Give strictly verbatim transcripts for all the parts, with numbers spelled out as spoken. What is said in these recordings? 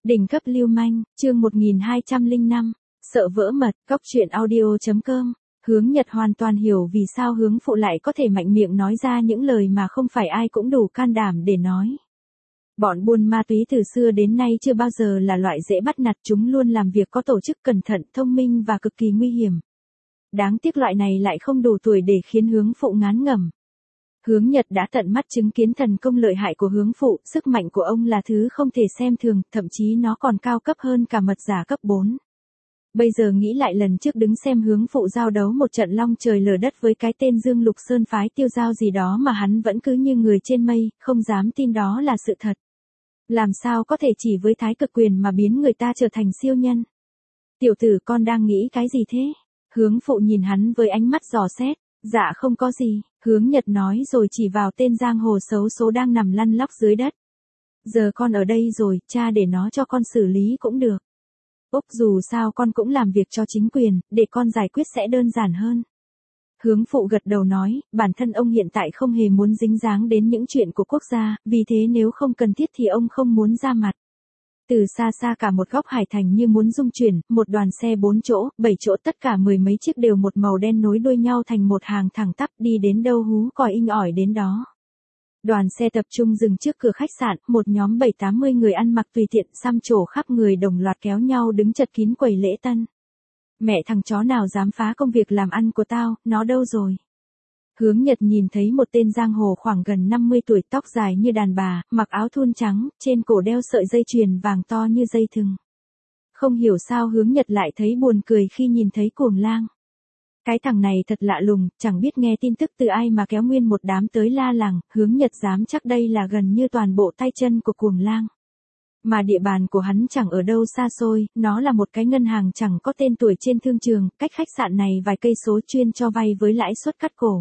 Đỉnh cấp lưu manh, chương một nghìn hai trăm lẻ năm, sợ vỡ mật, cóc truyện audio.com. Hướng Nhật hoàn toàn hiểu vì sao Hướng Phụ lại có thể mạnh miệng nói ra những lời mà không phải ai cũng đủ can đảm để nói. Bọn buôn ma túy từ xưa đến nay chưa bao giờ là loại dễ bắt nạt, chúng luôn làm việc có tổ chức, cẩn thận, thông minh và cực kỳ nguy hiểm. Đáng tiếc loại này lại không đủ tuổi để khiến Hướng Phụ ngán ngẩm. Hướng Nhật đã tận mắt chứng kiến thần công lợi hại của Hướng Phụ, sức mạnh của ông là thứ không thể xem thường, thậm chí nó còn cao cấp hơn cả mật giả cấp bốn. Bây giờ nghĩ lại lần trước đứng xem Hướng Phụ giao đấu một trận long trời lở đất với cái tên Dương Lục Sơn phái Tiêu Giao gì đó mà hắn vẫn cứ như người trên mây, không dám tin đó là sự thật. Làm sao có thể chỉ với thái cực quyền mà biến người ta trở thành siêu nhân? Tiểu tử, con đang nghĩ cái gì thế? Hướng Phụ nhìn hắn với ánh mắt dò xét. Dạ không có gì, Hướng Nhật nói rồi chỉ vào tên giang hồ xấu số đang nằm lăn lóc dưới đất. Giờ con ở đây rồi, cha để nó cho con xử lý cũng được. Úc, dù sao con cũng làm việc cho chính quyền, để con giải quyết sẽ đơn giản hơn. Hướng Phụ gật đầu nói, bản thân ông hiện tại không hề muốn dính dáng đến những chuyện của quốc gia, vì thế nếu không cần thiết thì ông không muốn ra mặt. Từ xa xa cả một góc hải thành như muốn rung chuyển, một đoàn xe bốn chỗ, bảy chỗ tất cả mười mấy chiếc đều một màu đen nối đuôi nhau thành một hàng thẳng tắp, đi đến đâu hú còi inh ỏi đến đó. Đoàn xe tập trung dừng trước cửa khách sạn, một nhóm bảy tám mươi người ăn mặc tùy tiện, xăm trổ khắp người đồng loạt kéo nhau đứng chật kín quầy lễ tân. Mẹ thằng chó nào dám phá công việc làm ăn của tao, nó đâu rồi? Hướng Nhật nhìn thấy một tên giang hồ khoảng gần năm mươi tuổi, tóc dài như đàn bà, mặc áo thun trắng, trên cổ đeo sợi dây chuyền vàng to như dây thừng. Không hiểu sao Hướng Nhật lại thấy buồn cười khi nhìn thấy Cuồng Lang. Cái thằng này thật lạ lùng, chẳng biết nghe tin tức từ ai mà kéo nguyên một đám tới la làng, Hướng Nhật dám chắc đây là gần như toàn bộ tay chân của Cuồng Lang. Mà địa bàn của hắn chẳng ở đâu xa xôi, nó là một cái ngân hàng chẳng có tên tuổi trên thương trường, cách khách sạn này vài cây số, chuyên cho vay với lãi suất cắt cổ.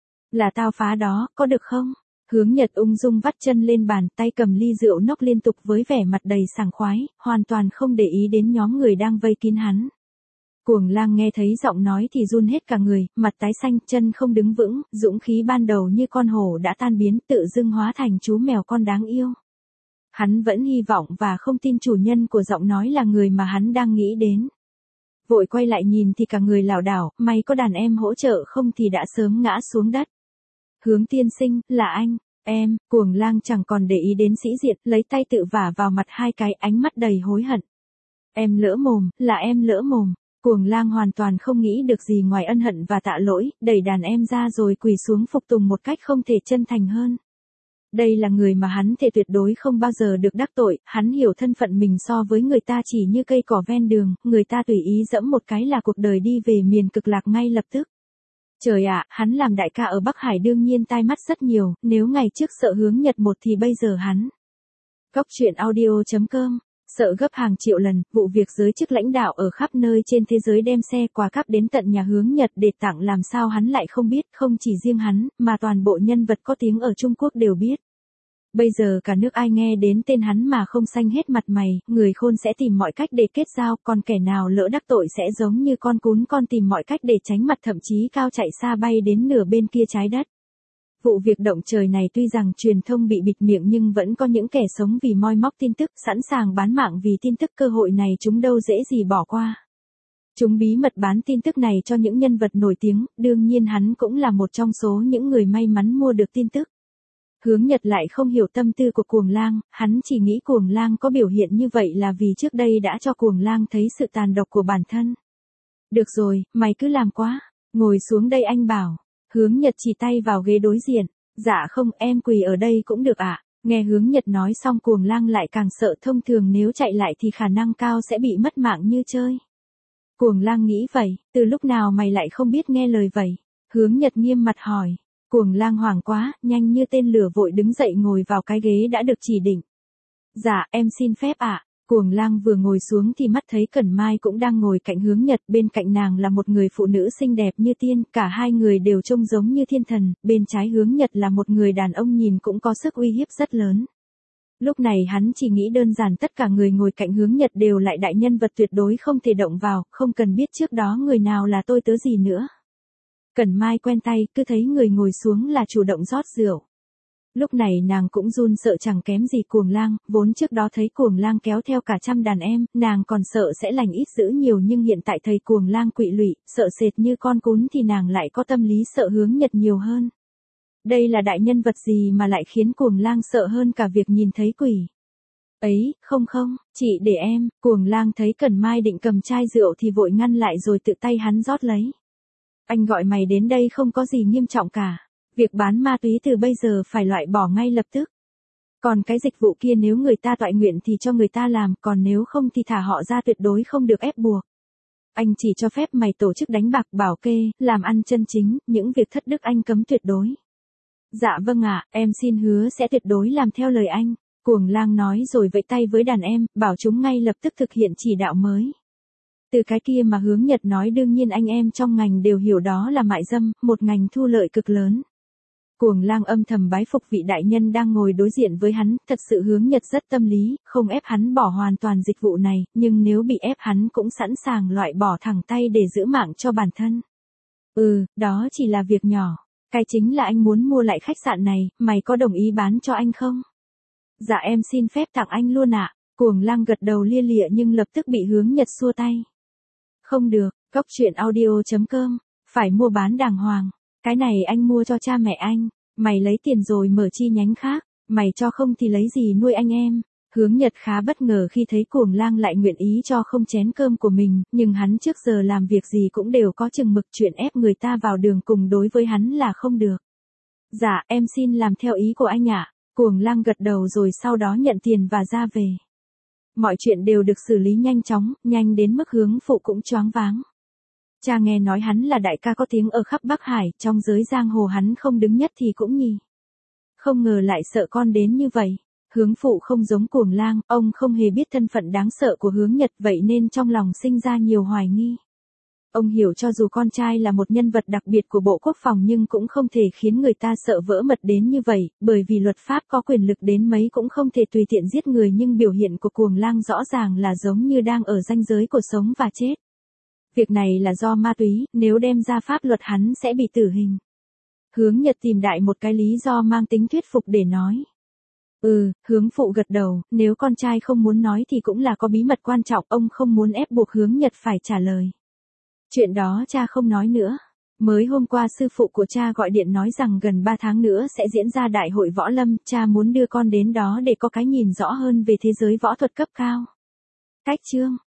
Là tao phá đó, có được không? Hướng Nhật ung dung vắt chân lên bàn, tay cầm ly rượu nốc liên tục với vẻ mặt đầy sảng khoái, hoàn toàn không để ý đến nhóm người đang vây kín hắn. Cuồng Lang nghe thấy giọng nói thì run hết cả người, mặt tái xanh, chân không đứng vững, dũng khí ban đầu như con hổ đã tan biến, tự dưng hóa thành chú mèo con đáng yêu. Hắn vẫn hy vọng và không tin chủ nhân của giọng nói là người mà hắn đang nghĩ đến. Vội quay lại nhìn thì cả người lảo đảo, may có đàn em hỗ trợ không thì đã sớm ngã xuống đất. Hướng tiên sinh, là anh, em, Cuồng Lang chẳng còn để ý đến sĩ diện, lấy tay tự vả vào mặt hai cái, ánh mắt đầy hối hận. Em lỡ mồm, là em lỡ mồm. Cuồng Lang hoàn toàn không nghĩ được gì ngoài ân hận và tạ lỗi, đẩy đàn em ra rồi quỳ xuống phục tùng một cách không thể chân thành hơn. Đây là người mà hắn thể tuyệt đối không bao giờ được đắc tội, hắn hiểu thân phận mình so với người ta chỉ như cây cỏ ven đường, người ta tùy ý dẫm một cái là cuộc đời đi về miền cực lạc ngay lập tức. Trời ạ, hắn làm đại ca ở Bắc Hải đương nhiên tai mắt rất nhiều, nếu ngày trước sợ Hướng Nhật một thì bây giờ hắn. Cóc truyện audio.com, sợ gấp hàng triệu lần, vụ việc giới chức lãnh đạo ở khắp nơi trên thế giới đem xe quà cáp đến tận nhà Hướng Nhật để tặng, làm sao hắn lại không biết, không chỉ riêng hắn, mà toàn bộ nhân vật có tiếng ở Trung Quốc đều biết. Bây giờ cả nước ai nghe đến tên hắn mà không xanh hết mặt mày, người khôn sẽ tìm mọi cách để kết giao, còn kẻ nào lỡ đắc tội sẽ giống như con cún con tìm mọi cách để tránh mặt, thậm chí cao chạy xa bay đến nửa bên kia trái đất. Vụ việc động trời này tuy rằng truyền thông bị bịt miệng nhưng vẫn có những kẻ sống vì moi móc tin tức, sẵn sàng bán mạng vì tin tức, cơ hội này chúng đâu dễ gì bỏ qua. Chúng bí mật bán tin tức này cho những nhân vật nổi tiếng, đương nhiên hắn cũng là một trong số những người may mắn mua được tin tức. Hướng Nhật lại không hiểu tâm tư của Cuồng Lang, hắn chỉ nghĩ Cuồng Lang có biểu hiện như vậy là vì trước đây đã cho Cuồng Lang thấy sự tàn độc của bản thân. Được rồi, mày cứ làm quá, ngồi xuống đây anh bảo. Hướng Nhật chỉ tay vào ghế đối diện. Dạ không, em quỳ ở đây cũng được ạ. À? Nghe Hướng Nhật nói xong Cuồng Lang lại càng sợ, thông thường nếu chạy lại thì khả năng cao sẽ bị mất mạng như chơi. Cuồng Lang nghĩ vậy, từ lúc nào mày lại không biết nghe lời vậy? Hướng Nhật nghiêm mặt hỏi. Cuồng Lang hoảng quá, nhanh như tên lửa vội đứng dậy ngồi vào cái ghế đã được chỉ định. Dạ, em xin phép ạ. À. Cuồng Lang vừa ngồi xuống thì mắt thấy Cẩn Mai cũng đang ngồi cạnh Hướng Nhật, bên cạnh nàng là một người phụ nữ xinh đẹp như tiên, cả hai người đều trông giống như thiên thần, bên trái Hướng Nhật là một người đàn ông nhìn cũng có sức uy hiếp rất lớn. Lúc này hắn chỉ nghĩ đơn giản tất cả người ngồi cạnh Hướng Nhật đều lại đại nhân vật tuyệt đối không thể động vào, không cần biết trước đó người nào là tôi tớ gì nữa. Cẩn Mai quen tay, cứ thấy người ngồi xuống là chủ động rót rượu. Lúc này nàng cũng run sợ chẳng kém gì Cuồng Lang, vốn trước đó thấy Cuồng Lang kéo theo cả trăm đàn em, nàng còn sợ sẽ lành ít dữ nhiều nhưng hiện tại thấy Cuồng Lang quỵ lụy, sợ sệt như con cún thì nàng lại có tâm lý sợ Hướng Nhật nhiều hơn. Đây là đại nhân vật gì mà lại khiến Cuồng Lang sợ hơn cả việc nhìn thấy quỷ. Ấy, không không, chị để em. Cuồng Lang thấy Cẩn Mai định cầm chai rượu thì vội ngăn lại rồi tự tay hắn rót lấy. Anh gọi mày đến đây không có gì nghiêm trọng cả. Việc bán ma túy từ bây giờ phải loại bỏ ngay lập tức. Còn cái dịch vụ kia nếu người ta toại nguyện thì cho người ta làm, còn nếu không thì thả họ ra, tuyệt đối không được ép buộc. Anh chỉ cho phép mày tổ chức đánh bạc, bảo kê, làm ăn chân chính, những việc thất đức anh cấm tuyệt đối. Dạ vâng ạ, em xin hứa sẽ tuyệt đối làm theo lời anh. Cuồng Lang nói rồi vẫy tay với đàn em, bảo chúng ngay lập tức thực hiện chỉ đạo mới. Từ cái kia mà Hướng Nhật nói đương nhiên anh em trong ngành đều hiểu đó là mại dâm, một ngành thu lợi cực lớn. Cuồng Lang âm thầm bái phục vị đại nhân đang ngồi đối diện với hắn, thật sự Hướng Nhật rất tâm lý, không ép hắn bỏ hoàn toàn dịch vụ này, nhưng nếu bị ép hắn cũng sẵn sàng loại bỏ thẳng tay để giữ mạng cho bản thân. Ừ, đó chỉ là việc nhỏ. Cái chính là anh muốn mua lại khách sạn này, mày có đồng ý bán cho anh không? Dạ em xin phép tặng anh luôn ạ. Cuồng Lang gật đầu lia lịa nhưng lập tức bị Hướng Nhật xua tay. Không được, Cóc Truyện Audio chấm com, phải mua bán đàng hoàng. Cái này anh mua cho cha mẹ anh, mày lấy tiền rồi mở chi nhánh khác, mày cho không thì lấy gì nuôi anh em. Hướng Nhật khá bất ngờ khi thấy Cuồng Lang lại nguyện ý cho không chén cơm của mình, nhưng hắn trước giờ làm việc gì cũng đều có chừng mực, chuyện ép người ta vào đường cùng đối với hắn là không được. Dạ, em xin làm theo ý của anh ạ. Cuồng Lang gật đầu rồi sau đó nhận tiền và ra về. Mọi chuyện đều được xử lý nhanh chóng, nhanh đến mức Hướng phụ cũng choáng váng. Cha nghe nói hắn là đại ca có tiếng ở khắp Bắc Hải, trong giới giang hồ hắn không đứng nhất thì cũng nhì. Không ngờ lại sợ con đến như vậy. Hướng phụ không giống Cuồng Lang, ông không hề biết thân phận đáng sợ của Hướng Nhật vậy nên trong lòng sinh ra nhiều hoài nghi. Ông hiểu cho dù con trai là một nhân vật đặc biệt của Bộ Quốc phòng nhưng cũng không thể khiến người ta sợ vỡ mật đến như vậy, bởi vì luật pháp có quyền lực đến mấy cũng không thể tùy tiện giết người, nhưng biểu hiện của Cuồng Lang rõ ràng là giống như đang ở ranh giới của sống và chết. Việc này là do ma túy, nếu đem ra pháp luật hắn sẽ bị tử hình. Hướng Nhật tìm đại một cái lý do mang tính thuyết phục để nói. Ừ, Hướng phụ gật đầu, nếu con trai không muốn nói thì cũng là có bí mật quan trọng, ông không muốn ép buộc Hướng Nhật phải trả lời. Chuyện đó cha không nói nữa. Mới hôm qua sư phụ của cha gọi điện nói rằng gần ba tháng nữa sẽ diễn ra đại hội võ lâm, cha muốn đưa con đến đó để có cái nhìn rõ hơn về thế giới võ thuật cấp cao. Cách chương